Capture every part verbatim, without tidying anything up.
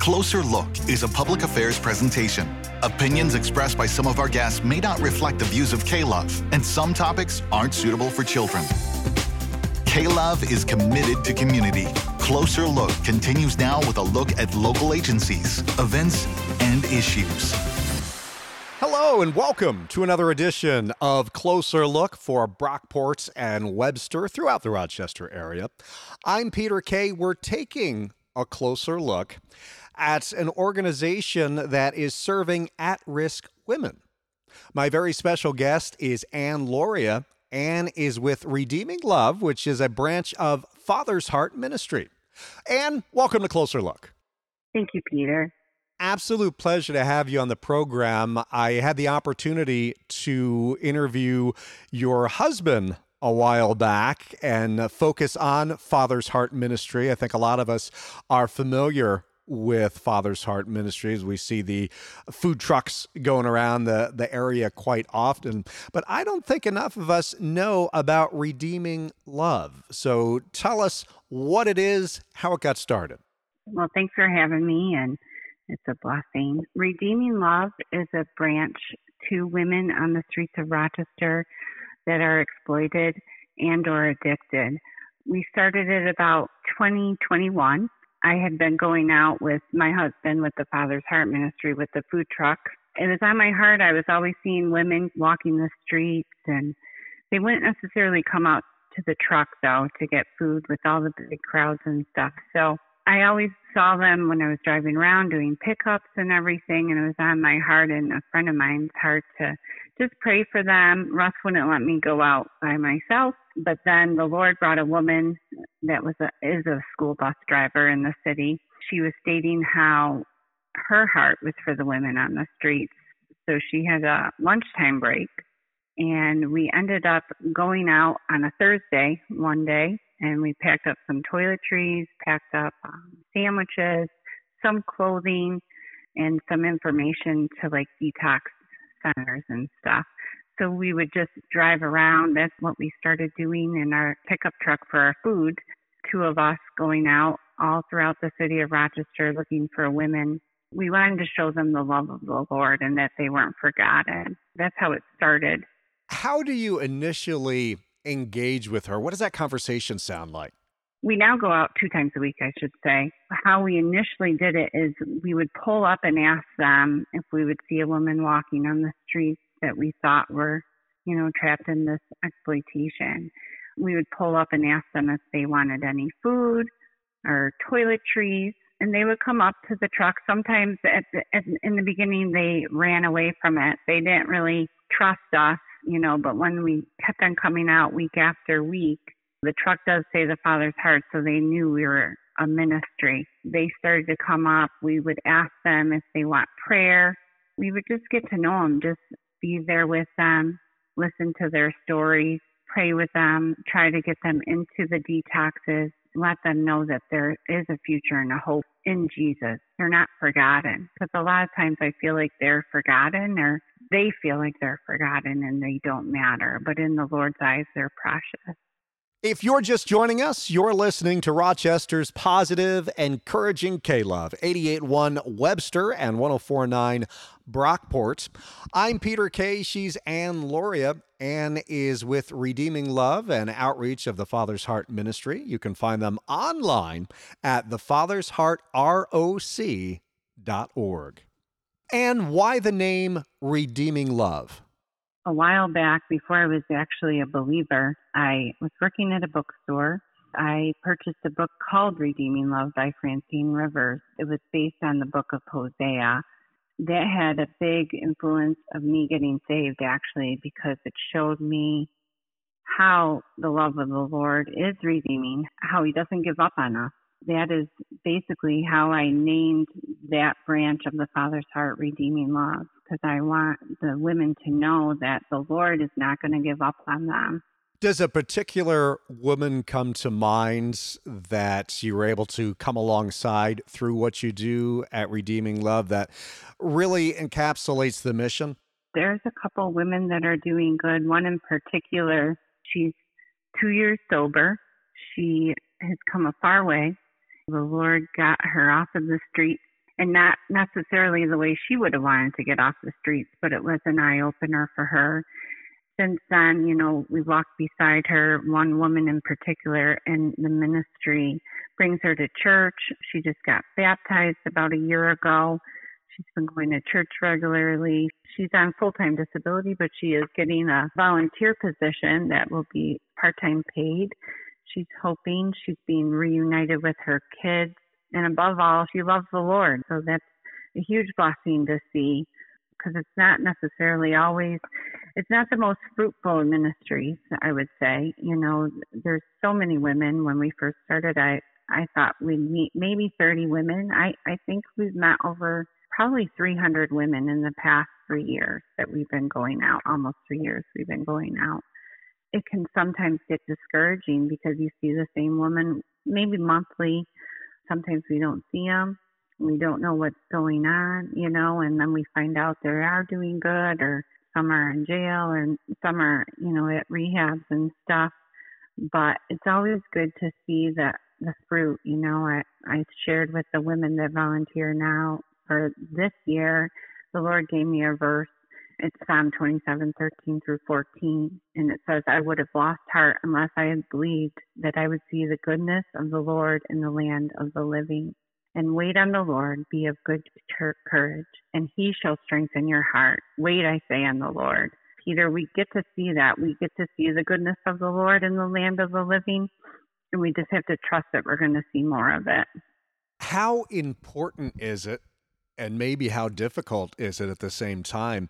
Closer Look is a public affairs presentation. Opinions expressed by some of our guests may not reflect the views of K-Love, and some topics aren't suitable for children. K-Love is committed to community. Closer Look continues now with a look at local agencies, events, and issues. Hello and welcome to another edition of Closer Look for Brockport and Webster throughout the Rochester area. I'm Peter Kay. We're taking a closer look at an organization that is serving at-risk women. My very special guest is Ann Loria. Ann is with Redeeming Love, which is a branch of Father's Heart Ministry. Ann, welcome to Closer Look. Thank you, Peter. Absolute pleasure to have you on the program. I had the opportunity to interview your husband a while back and focus on Father's Heart Ministry. I think a lot of us are familiar with Father's Heart Ministries. We see the food trucks going around the, the area quite often, but I don't think enough of us know about Redeeming Love. So tell us what it is, how it got started. Well, thanks for having me, and it's a blessing. Redeeming Love is a branch to women on the streets of Rochester that are exploited and or addicted. We started it about twenty twenty-one. I had been going out with my husband with the Father's Heart Ministry with the food truck. It was on my heart. I was always seeing women walking the streets, and they wouldn't necessarily come out to the truck, though, to get food with all the big crowds and stuff. So I always saw them when I was driving around doing pickups and everything, and it was on my heart and a friend of mine's heart to just pray for them. Russ wouldn't let me go out by myself, but then the Lord brought a woman that was a, is a school bus driver in the city. She was stating how her heart was for the women on the streets. So she had a lunchtime break, and we ended up going out on a Thursday one day, and we packed up some toiletries, packed up um, sandwiches, some clothing, and some information to like detox centers and stuff. So we would just drive around. That's what we started doing in our pickup truck for our food. Two of us going out all throughout the city of Rochester looking for women. We wanted to show them the love of the Lord and that they weren't forgotten. That's how it started. How do you initially engage with her? What does that conversation sound like? We now go out two times a week, I should say. How we initially did it is we would pull up and ask them if we would see a woman walking on the streets that we thought were, you know, trapped in this exploitation. We would pull up and ask them if they wanted any food or toiletries, and they would come up to the truck. Sometimes at the, at, in the beginning, they ran away from it. They didn't really trust us, you know, but when we kept on coming out week after week, the truck does say the Father's Heart, so they knew we were a ministry. They started to come up. We would ask them if they want prayer. We would just get to know them, just be there with them, listen to their stories, pray with them, try to get them into the detoxes, let them know that there is a future and a hope in Jesus. They're not forgotten. Because a lot of times I feel like they're forgotten, or they feel like they're forgotten and they don't matter. But in the Lord's eyes, they're precious. If you're just joining us, you're listening to Rochester's positive, encouraging K-Love, eighty-eight point one Webster and one oh four point nine Brockport. I'm Peter Kay. She's Ann Loria. Ann is with Redeeming Love and Outreach of the Father's Heart Ministry. You can find them online at the fathers heart roc dot org. And why the name Redeeming Love? A while back, before I was actually a believer, I was working at a bookstore. I purchased a book called Redeeming Love by Francine Rivers. It was based on the book of Hosea. That had a big influence of me getting saved, actually, because it showed me how the love of the Lord is redeeming, how he doesn't give up on us. That is basically how I named that branch of the Father's Heart, Redeeming Love, because I want the women to know that the Lord is not going to give up on them. Does a particular woman come to mind that you were able to come alongside through what you do at Redeeming Love that really encapsulates the mission? There's a couple women that are doing good. One in particular, she's two years sober. She has come a far way. The Lord got her off of the street and not necessarily the way she would have wanted to get off the streets, but it was an eye-opener for her. Since then, you know, we walked beside her, one woman in particular, and the ministry brings her to church. She just got baptized about a year ago. She's been going to church regularly. She's on full-time disability, but she is getting a volunteer position that will be part-time paid. She's hoping she's being reunited with her kids. And above all, she loves the Lord. So that's a huge blessing to see, because it's not necessarily always, it's not the most fruitful of ministries, I would say. You know, there's so many women. When we first started, I, I thought we'd meet maybe thirty women. I, I think we've met over probably three hundred women in the past three years that we've been going out, almost three years we've been going out. It can sometimes get discouraging because you see the same woman maybe monthly. Sometimes we don't see them. We don't know what's going on, you know, and then we find out they are doing good, or some are in jail, and some are, you know, at rehabs and stuff. But it's always good to see the, the fruit, you know. I, I shared with the women that volunteer now for this year, the Lord gave me a verse. It's Psalm twenty-seven, thirteen through fourteen, and it says, I would have lost heart unless I had believed that I would see the goodness of the Lord in the land of the living. And wait on the Lord, be of good courage, and he shall strengthen your heart. Wait, I say, on the Lord. Peter, we get to see that. We get to see the goodness of the Lord in the land of the living, and we just have to trust that we're going to see more of it. How important is it, and maybe how difficult is it at the same time,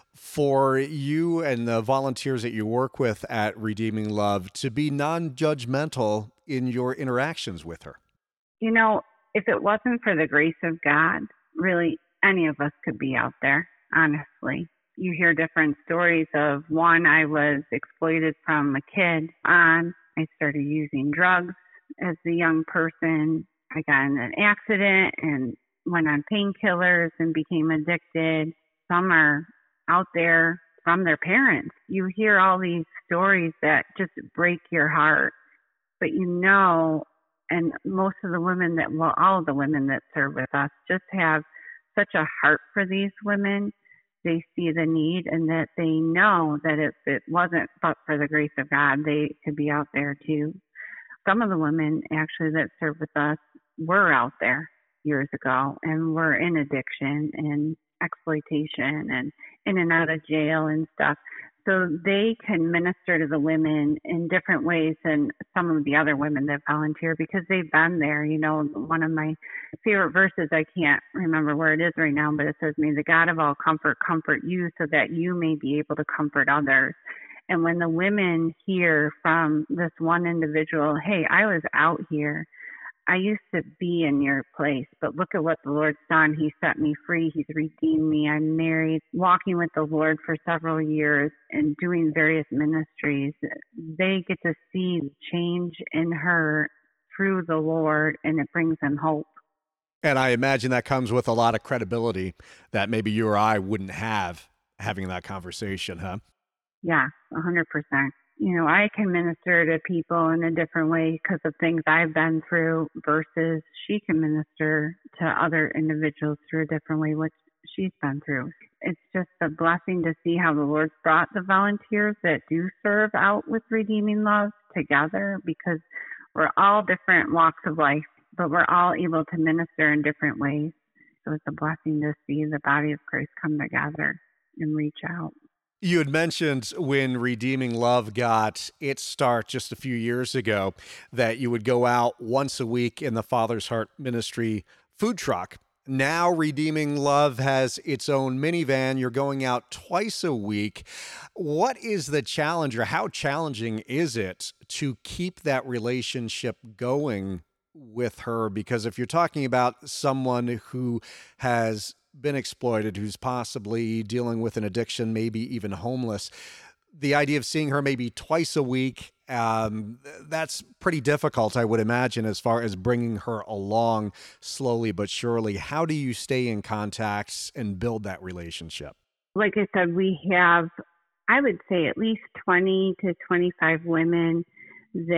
for you and the volunteers that you work with at Redeeming Love to be non-judgmental in your interactions with her? You know, if it wasn't for the grace of God, really any of us could be out there, honestly. You hear different stories of one, I was exploited from a kid on. I started using drugs as a young person. I got in an accident and went on painkillers and became addicted. Some are out there from their parents. You hear all these stories that just break your heart, but you know, and most of the women that, well, all of the women that serve with us just have such a heart for these women. They see the need, and that they know that if it wasn't but for the grace of God, they could be out there too. Some of the women actually that serve with us were out there years ago and were in addiction and exploitation and in and out of jail and stuff. So they can minister to the women in different ways than some of the other women that volunteer, because they've been there. You know, one of my favorite verses, I can't remember where it is right now, but it says, may the God of all comfort comfort you so that you may be able to comfort others. And when the women hear from this one individual, hey, I was out here, I used to be in your place, but look at what the Lord's done. He set me free. He's redeemed me. I'm married, walking with the Lord for several years and doing various ministries. They get to see change in her through the Lord, and it brings them hope. And I imagine that comes with a lot of credibility that maybe you or I wouldn't have having that conversation, huh? Yeah, one hundred percent. You know, I can minister to people in a different way because of things I've been through, versus she can minister to other individuals through a different way, which she's been through. It's just a blessing to see how the Lord's brought the volunteers that do serve out with Redeeming Love together, because we're all different walks of life, but we're all able to minister in different ways. So it's a blessing to see the body of Christ come together and reach out. You had mentioned when Redeeming Love got its start just a few years ago that you would go out once a week in the Father's Heart Ministry food truck. Now Redeeming Love has its own minivan. You're going out twice a week. What is the challenge, or how challenging is it to keep that relationship going with her? Because if you're talking about someone who has been exploited, who's possibly dealing with an addiction, maybe even homeless, the idea of seeing her maybe twice a week, um, that's pretty difficult, I would imagine, as far as bringing her along slowly but surely. How do you stay in contact and build that relationship? Like I said, we have, I would say, at least twenty to twenty-five women that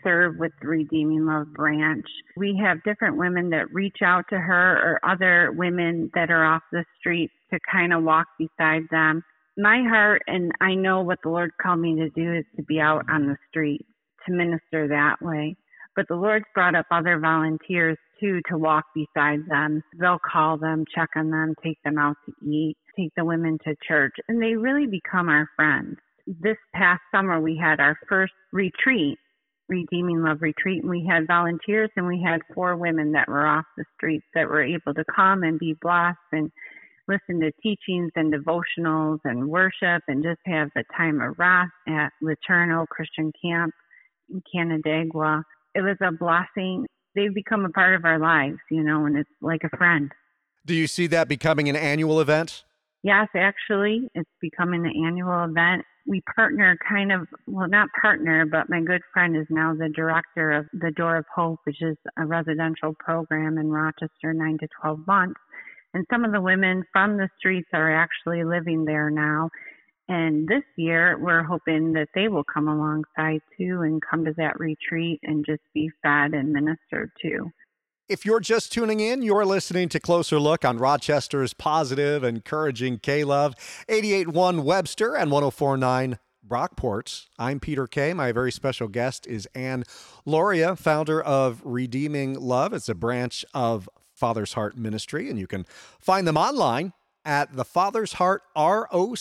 serve with the Redeeming Love branch. We have different women that reach out to her or other women that are off the street to kind of walk beside them. My heart, and I know what the Lord called me to do, is to be out on the street, to minister that way. But the Lord's brought up other volunteers, too, to walk beside them. They'll call them, check on them, take them out to eat, take the women to church, and they really become our friends. This past summer, we had our first retreat, Redeeming Love retreat, and we had volunteers, and we had four women that were off the streets that were able to come and be blessed and listen to teachings and devotionals and worship and just have the time of rest at Laterno Christian Camp in Canandaigua. It was a blessing. They've become a part of our lives, you know, and it's like a friend. Do you see that becoming an annual event? Yes, actually, it's becoming an annual event. We partner kind of, well, not partner, but my good friend is now the director of the Door of Hope, which is a residential program in Rochester, nine to twelve months. And some of the women from the streets are actually living there now. And this year, we're hoping that they will come alongside too and come to that retreat and just be fed and ministered to. If you're just tuning in, you're listening to Closer Look on Rochester's positive, encouraging K-Love, eighty-eight point one Webster and one oh four point nine Brockport. I'm Peter Kay. My very special guest is Ann Loria, founder of Redeeming Love. It's a branch of Father's Heart Ministry, and you can find them online at the fathers heart roc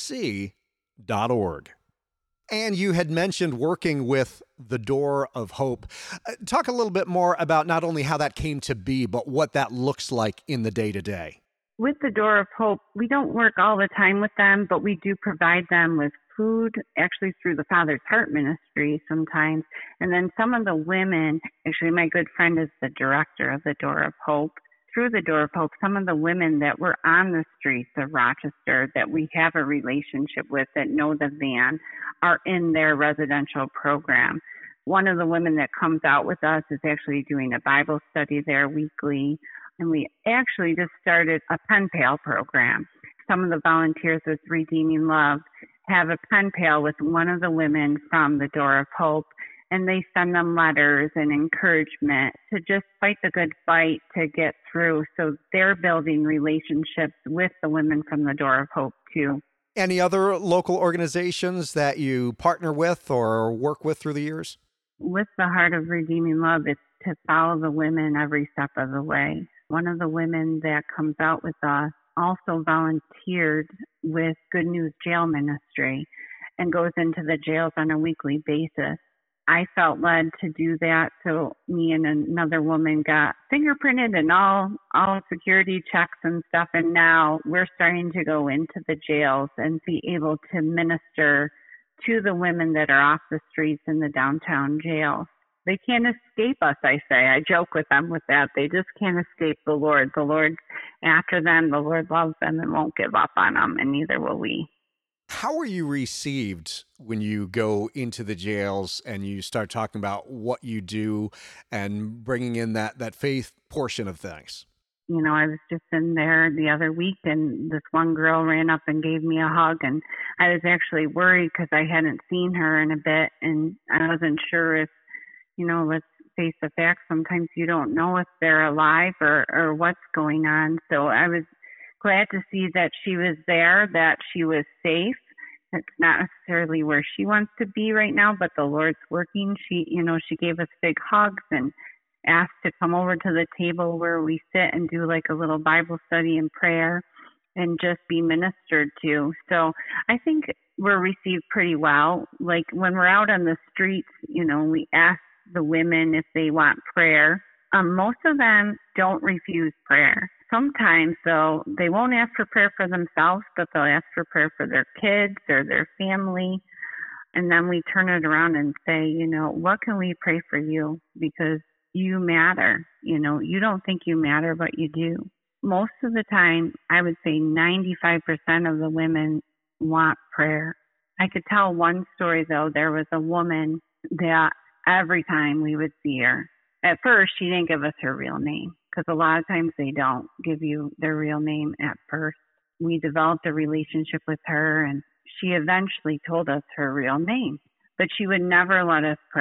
dot org. And you had mentioned working with the Door of Hope. Uh, talk a little bit more about not only how that came to be, but what that looks like in the day-to-day. With the Door of Hope, we don't work all the time with them, but we do provide them with food, actually through the Father's Heart Ministry sometimes. And then some of the women, actually my good friend is the director of the Door of Hope. Through the Door of Hope, some of the women that were on the streets of Rochester that we have a relationship with that know the van are in their residential program. One of the women that comes out with us is actually doing a Bible study there weekly. And we actually just started a pen pal program. Some of the volunteers with Redeeming Love have a pen pal with one of the women from the Door of Hope, and they send them letters and encouragement to just fight the good fight to get through. So they're building relationships with the women from the Door of Hope too. Any other local organizations that you partner with or work with through the years? With the Heart of Redeeming Love, it's to follow the women every step of the way. One of the women that comes out with us also volunteered with Good News Jail Ministry and goes into the jails on a weekly basis. I felt led to do that, so me and another woman got fingerprinted and all all security checks and stuff, and now we're starting to go into the jails and be able to minister to the women that are off the streets in the downtown jails. They can't escape us, I say. I joke with them with that. They just can't escape the Lord. The Lord's after them. The Lord loves them and won't give up on them, and neither will we. How are you received when you go into the jails and you start talking about what you do and bringing in that, that faith portion of things? You know, I was just in there the other week, and this one girl ran up and gave me a hug, and I was actually worried because I hadn't seen her in a bit, and I wasn't sure if, you know, let's face the facts, sometimes you don't know if they're alive or, or what's going on. So I was glad to see that she was there, that she was safe. It's not necessarily where she wants to be right now, but the Lord's working. She, you know, she gave us big hugs and asked to come over to the table where we sit and do like a little Bible study and prayer and just be ministered to. So I think we're received pretty well. Like when we're out on the streets, you know, we ask the women if they want prayer. Um, most of them don't refuse prayer. Sometimes, though, they won't ask for prayer for themselves, but they'll ask for prayer for their kids or their family. And then we turn it around and say, you know, what can we pray for you? Because you matter. You know, you don't think you matter, but you do. Most of the time, I would say ninety-five percent of the women want prayer. I could tell one story, though. There was a woman that every time we would see her, at first, she didn't give us her real name, because a lot of times they don't give you their real name at first. We developed a relationship with her, and she eventually told us her real name, but she would never let us pray.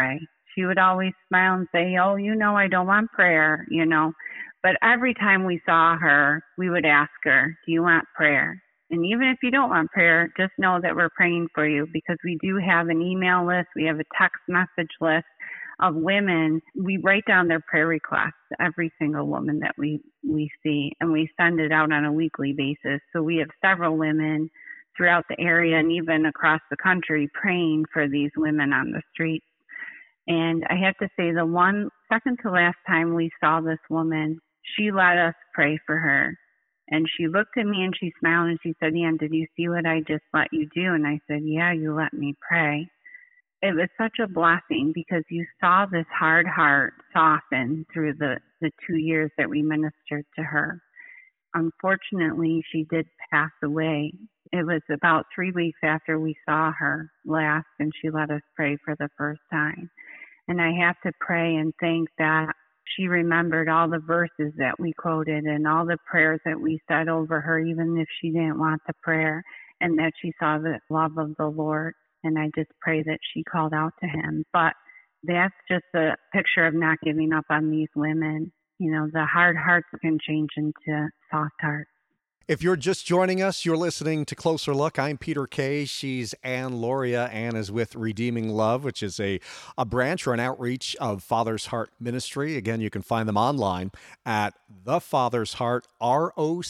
She would always smile and say, oh, you know, I don't want prayer, you know. But every time we saw her, we would ask her, do you want prayer? And even if you don't want prayer, just know that we're praying for you, because we do have an email list. We have a text message list of women. We write down their prayer requests, every single woman that we, we see, and we send it out on a weekly basis. So we have several women throughout the area and even across the country praying for these women on the street. And I have to say, the one second to last time we saw this woman, she let us pray for her. And she looked at me and she smiled and she said, Ann, did you see what I just let you do? And I said, yeah, you let me pray. It was such a blessing, because you saw this hard heart soften through the, the two years that we ministered to her. Unfortunately, she did pass away. It was about three weeks after we saw her last, and she let us pray for the first time. And I have to pray and thank that she remembered all the verses that we quoted and all the prayers that we said over her, even if she didn't want the prayer, and that she saw the love of the Lord. And I just pray that she called out to him. But that's just a picture of not giving up on these women. You know, the hard hearts can change into soft hearts. If you're just joining us, you're listening to Closer Look. I'm Peter Kay. She's Ann Loria. Ann is with Redeeming Love, which is a, a branch or an outreach of Father's Heart Ministry. Again, you can find them online at the fathers heart roc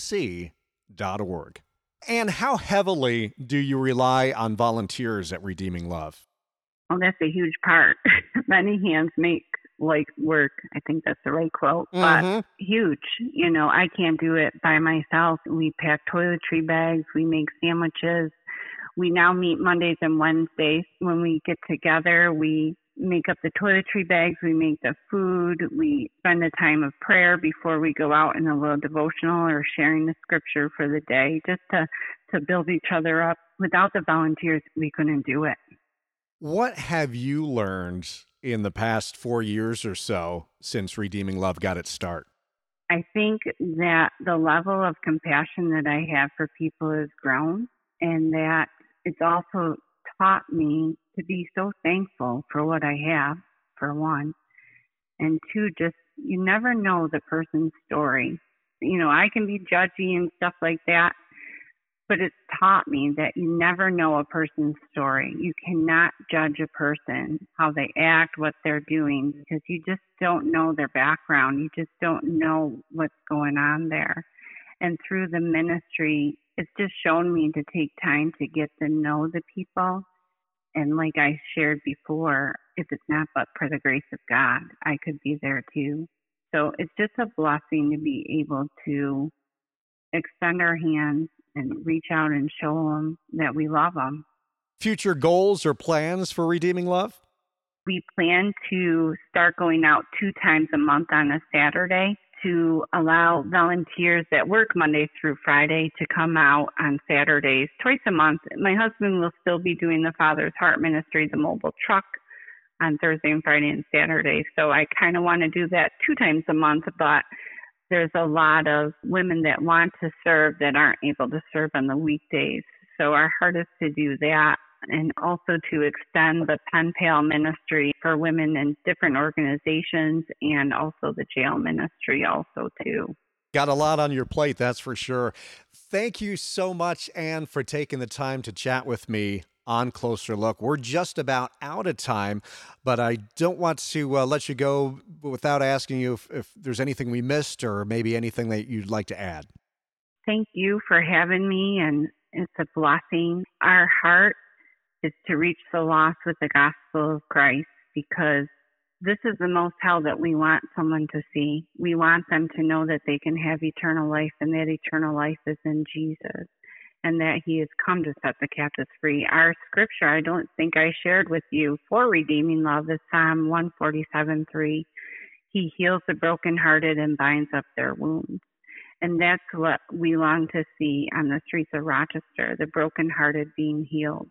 dot org. And how heavily do you rely on volunteers at Redeeming Love? Oh, that's a huge part. Many hands make light work. I think that's the right quote, Mm-hmm. but huge. You know, I can't do it by myself. We pack toiletry bags. We make sandwiches. We now meet Mondays and Wednesdays. When we get together, we make up the toiletry bags. We make the food. We spend a time of prayer before we go out in a little devotional or sharing the scripture for the day, just to, to build each other up. Without the volunteers, we couldn't do it. What have you learned in the past four years or so since Redeeming Love got its start? I think that the level of compassion that I have for people has grown, and that it's also taught me to be so thankful for what I have, for one, and two, just you never know the person's story. You know, I can be judgy and stuff like that, but it's taught me that you never know a person's story. You cannot judge a person, how they act, what they're doing, because you just don't know their background. You just don't know what's going on there. And through the ministry, it's just shown me to take time to get to know the people. And like I shared before, if it's not but for the grace of God, I could be there too. So it's just a blessing to be able to extend our hands and reach out and show them that we love them. Future goals or plans for Redeeming Love? We plan to start going out two times a month on a Saturday to allow volunteers that work Monday through Friday to come out on Saturdays twice a month. My husband will still be doing the Father's Heart Ministry, the mobile truck, on Thursday and Friday and Saturday. So I kind of want to do that two times a month, but there's a lot of women that want to serve that aren't able to serve on the weekdays. So our heart is to do that, and also to extend the Pen Pal ministry for women in different organizations, and also the jail ministry also too. Got a lot on your plate, that's for sure. Thank you so much, Ann, for taking the time to chat with me on Closer Look. We're just about out of time, but I don't want to uh, let you go without asking you if, if there's anything we missed or maybe anything that you'd like to add. Thank you for having me, and it's a blessing. Our heart is to reach the lost with the gospel of Christ, because this is the most hell that we want someone to see. We want them to know that they can have eternal life, and that eternal life is in Jesus, and that he has come to set the captives free. Our scripture, I don't think I shared with you, for Redeeming Love is Psalm one forty-seven three. He heals the brokenhearted and binds up their wounds. And that's what we long to see on the streets of Rochester, the brokenhearted being healed.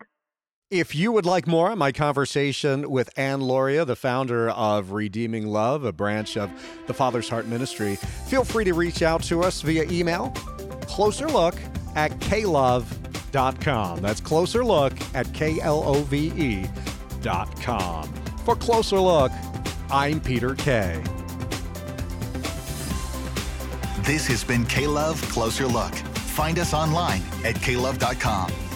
If you would like more on my conversation with Ann Loria, the founder of Redeeming Love, a branch of the Father's Heart Ministry, feel free to reach out to us via email, closerlook at k love dot com. That's closerlook at K L O V E dot com. For Closer Look, I'm Peter Kay. This has been K-Love Closer Look. Find us online at K love dot com.